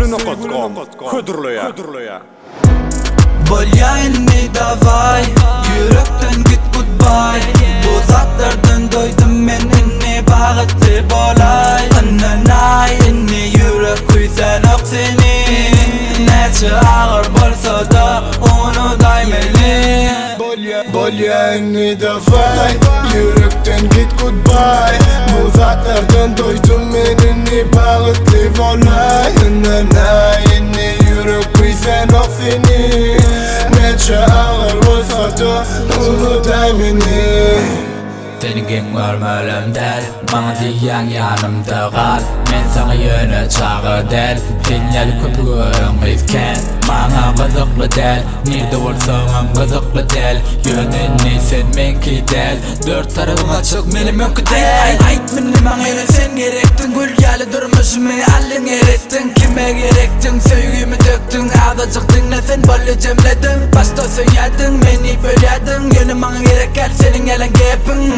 sevgilini Hıdırlıya Bolyanni davay, yürekten git goodbye. Bu zatlardan doydum men inni bağıtlı bolay. Annanay inni yürek kuysan ok seni. Neçe ağır bolsa da onu daymeli. Bolyanni davay, yürekten git goodbye. Bu zatlardan doydum men inni bağıtlı bolay. Annanay inni yürek kuysan ok seni. Neçe ağır olsa da onu daymeli. Senin görmölüm del, bana diyen yanımda kal. Men sana yöne çağı del, finyal köpüğüm ifken. Bana kızıklı del, nerede olsam kızıklı del. Yönünü sen menki del, dört tarafım açık benim mümkün del. Ait minni bana sen gerektin, gül yalı durmuşumu allin erettin. Kime gerektin, sevgimi döktün, azıcık dinlesen böyle cemledin. Başta söyledin, beni böledin, yönü bana gerek gel, senin gelen gepin.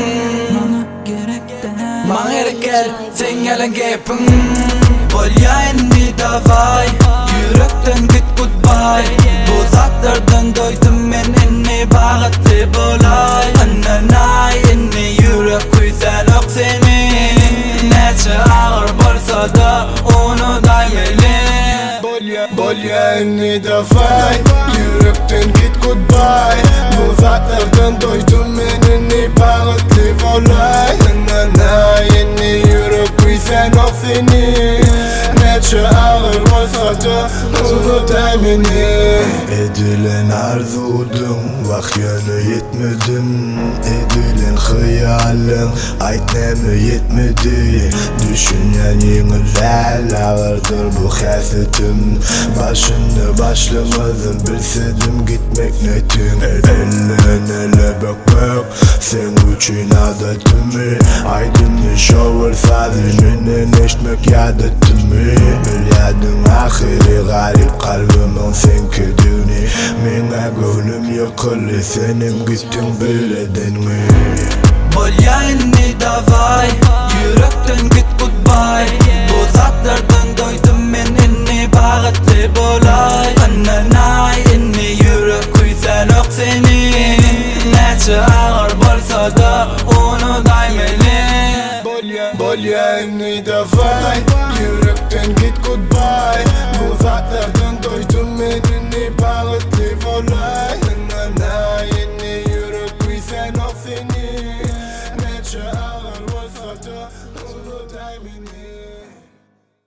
Bana gerek gel, sen gelen gepin. Bolyanni davay, yürekten git goodbye. Bu zatlardan doydum men inni bağıtlı bolay. Annanay inni yürek kuysan ok seni. Neçe ağır bolsa da onu daymeli. Bolyanni davay, yürekten git goodbye. Bu zatlardan doydum men inni bağıtlı bolay. Annanay inni yürek kuysan ok seni. Neçe ağır olsa da onu daymeli. Edilen arzudum, vak yönü yetmedim. Edilen hayalin, aytnemi yetmedi. Düşünen yeniler ağırdır bu hasetim. Başını başlamadım, bilsedim gitmek netim. Elin ele bakmak, sen üçün adetimi. Aydınlı şovur sadece neşmek yadetimi. Bilyadın ahiri garip kalbimin sen kedini. Mena gönlüm yıkılı senin gittin biledin mi? Bolyanni davay, yürekten git goodbye. Bu zatlardan doydum men inni bağıtlı bolay. Annanay inni yürek kuysan ok seni. Neçe ağır bolsa da onu daymeli. Bolyanni davay, yürekten git goodbye. Bu zatlardan doydum men inni bağıtlı bolay. Annanay inni yürek kuysan ok seni. Neçe ağır olsa da onu daymeli.